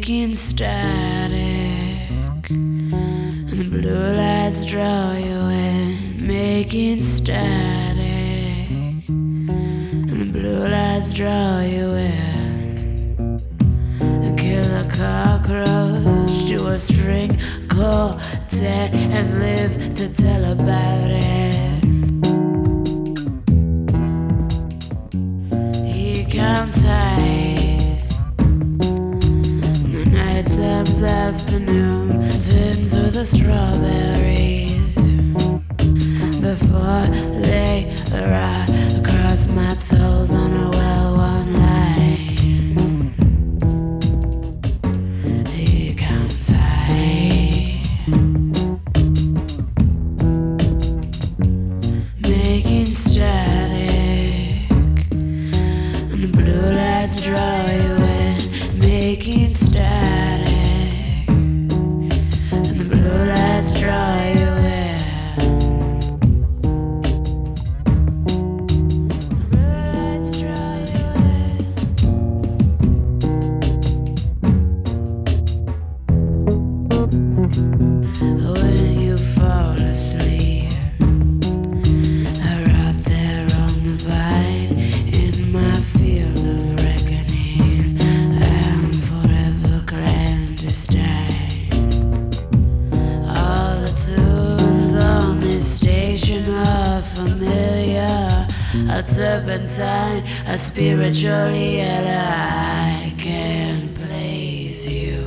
making static, and the blue lights draw you in, making static, and the blue lights draw you in. And kill a cockroach to a string quartet and live to tell about it. He counts high, the night time's afternoon turns to the strawberries before they arrive across my toes on a well-worn line. He counts high, making static, and the blue lights draw you in, making static, and the blue lights draw you in. The blue lights draw you in. When you fall asleep, right there on the vine, in my field of reckoning, I'm forever clandestine. All the tunes on this station are familiar, a turpentine, a spiritually, and I can blaze you.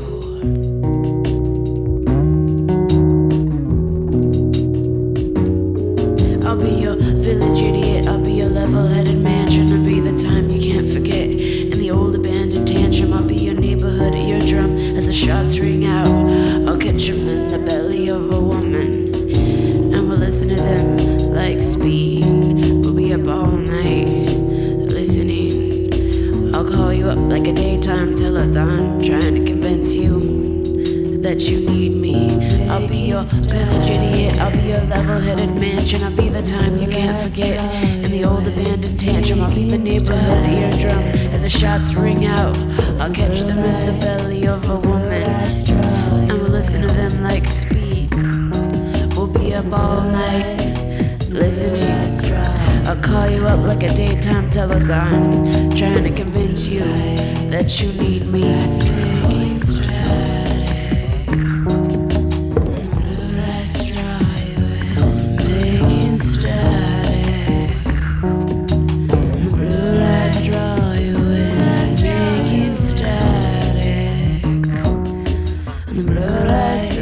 I'll be your village idiot, I'll be your level-headed mansion, I'll be the time you can't forget. In the old abandoned tantrum, I'll be your neighborhood eardrum as the shots ring out. I'll catch 'em in the belly of a woman, and we'll listen to them like speed. We'll be up all night listening. I'll call you up like a daytime telethon, trying to convince you that you need me. I'll be your village idiot, I'll be your level-headed mansion, I'll be the time you can't forget. In the old abandoned tantrum, I'll be the neighborhood eardrum as the shots ring out. I'll catch them in the belly of a woman, and we'll listen to them like speed. We'll be up all night listening. I'll call you up like a daytime telethon, trying to convince you that you need me. Making static, blue lights draw you in, making static, the blue lights draw you in, making static, and the blue lights